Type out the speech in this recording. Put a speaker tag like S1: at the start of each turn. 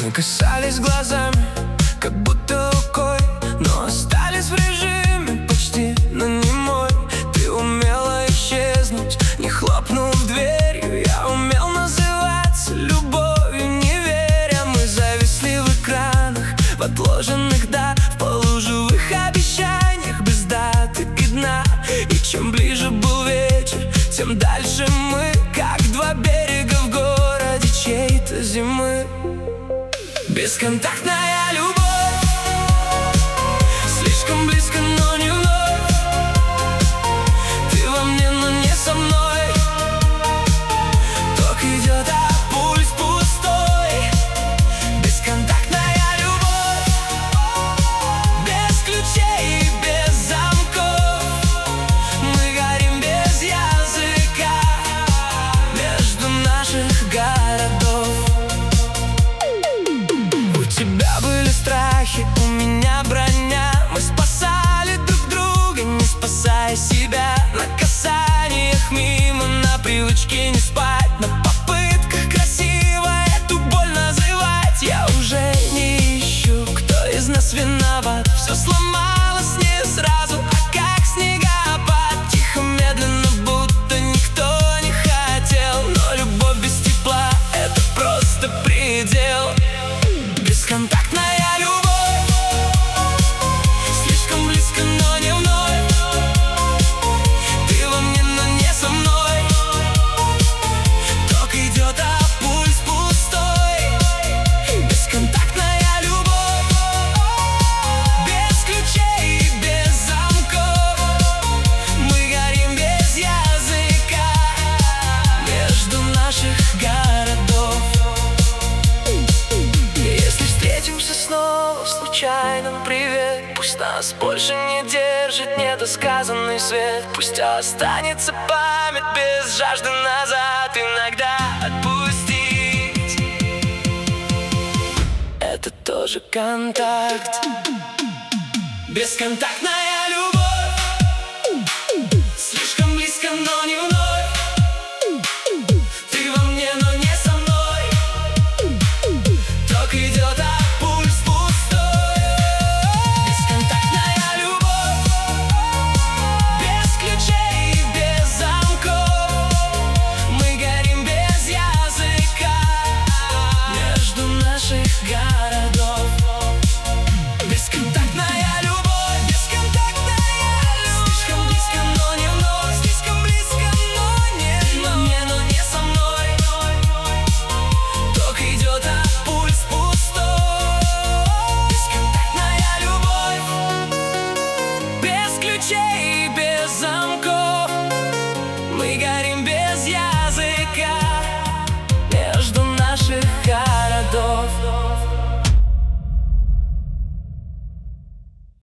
S1: Касались глазами, как будто рукой, но остались в режиме почти, но не мой. Ты умела исчезнуть, не хлопнув дверью. Я умел называться любовью, не веря. Мы зависли в экранах, в отложенных, да, в полуживых обещаниях, без даты и дна. И чем ближе был вечер, тем дальше мы, как два берега в городе чьей-то зимы. Бесконтактная любовь, слишком близко, но не вновь. Ты во мне, но не со мной. Ток идет, а пульс пустой. Бесконтактная любовь, без ключей и без замков. Мы горим без языка между наших городов. У тебя были страхи, у меня броня. Мы спасали друг друга, не спасая себя. На касаниях мимо, на привычке не спать, на попытках красиво эту боль называть. Я уже не ищу, кто из нас виноват. Все сломалось не сразу, а как снегопад. Тихо, медленно, будто никто не хотел. Но любовь без тепла — это просто предел. Бесконтактная любовь, слишком близко, но не вновь. Ты во мне, но не со мной. Ток идет, а пульс пустой. Бесконтактная любовь, без ключей и без замков. Мы горим без языка между наших городов. Если встретимся снова в случайном, привет. Пусть нас больше не держит недосказанный свет. Пусть останется память без жажды назад. Иногда отпустить — это тоже контакт. Бесконтактная любовь, слишком близко, но не вновь. Ты во мне, но не со мной. Ток идет, а пульс пустой. Бесконтактная любовь, без ключей и без замков. Мы горим без языка между наших городов. Бесконтактная любовь, слишком близко, но не вновь. Слишком близко, но не вновь. Но не со мной. Ток идет, а пульс пустой. Бесконтактная любовь, без ключей и без замков. Мы горим без языка